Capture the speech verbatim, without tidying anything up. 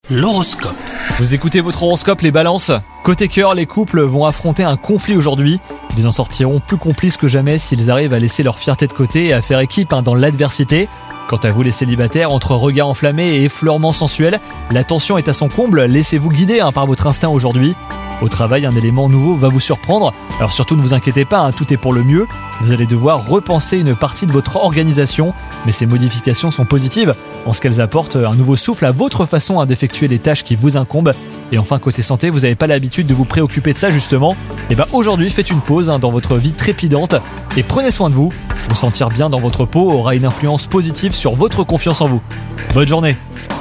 L'horoscope. Vous écoutez votre horoscope les balances. Côté cœur, les couples vont affronter un conflit aujourd'hui. Ils en sortiront plus complices que jamais s'ils arrivent à laisser leur fierté de côté et à faire équipe hein, dans l'adversité. Quant à vous les célibataires, entre regards enflammés et effleurements sensuels, la tension est à son comble, laissez-vous guider hein, par votre instinct aujourd'hui. Au travail, un élément nouveau va vous surprendre. Alors surtout ne vous inquiétez pas, hein, tout est pour le mieux. Vous allez devoir repenser une partie de votre organisation, mais ces modifications sont positives, en ce qu'elles apportent un nouveau souffle à votre façon hein, d'effectuer les tâches qui vous incombent. Et enfin côté santé, vous n'avez pas l'habitude de vous préoccuper de ça justement. Et bien aujourd'hui, faites une pause hein, dans votre vie trépidante et prenez soin de vous. Vous sentir bien dans votre peau aura une influence positive sur votre confiance en vous. Bonne journée.